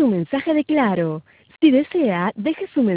su mensaje de Claro. Si desea, deje su mensaje.